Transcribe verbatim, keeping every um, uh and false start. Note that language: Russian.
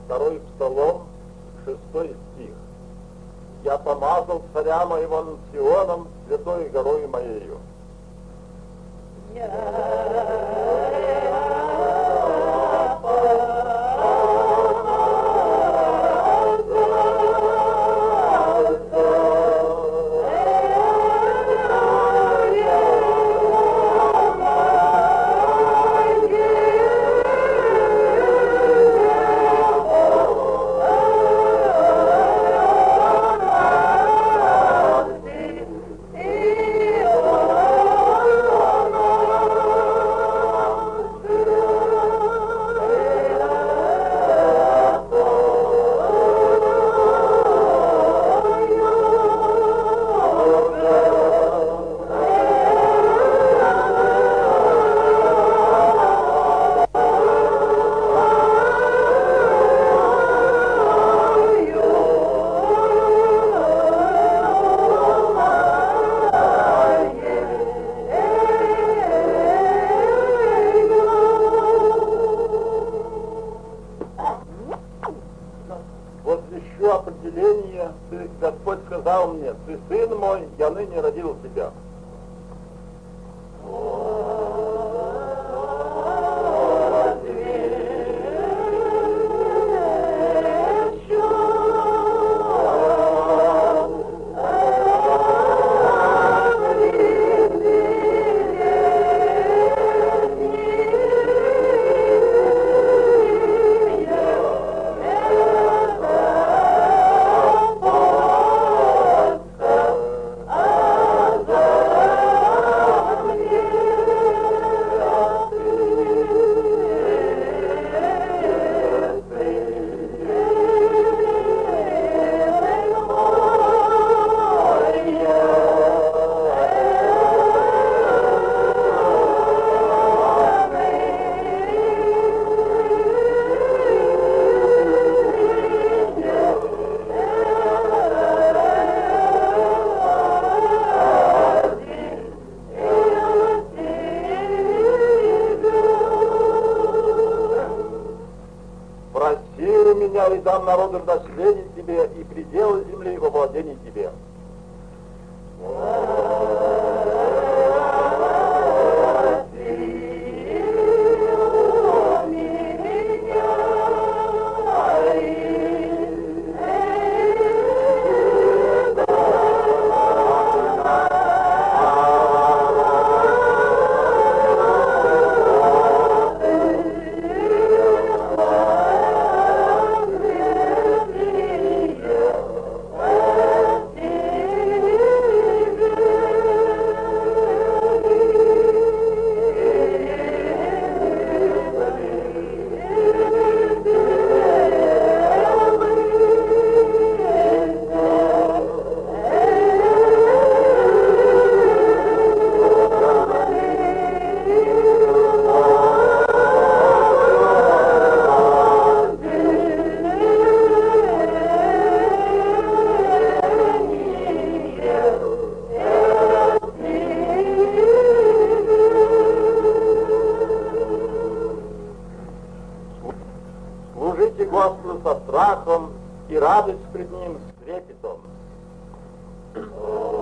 Второй Псалом, шестой стих. «Я помазал царя моего над Сионом, святой горой моею». Вот еще определение, ты, Господь сказал мне: «Ты сын мой, я ныне родил тебя». «Проси у меня, и дам народу в наследие тебе, и пределы земли во владении тебе». Служите Господу со страхом и радость пред Ним с трепетом.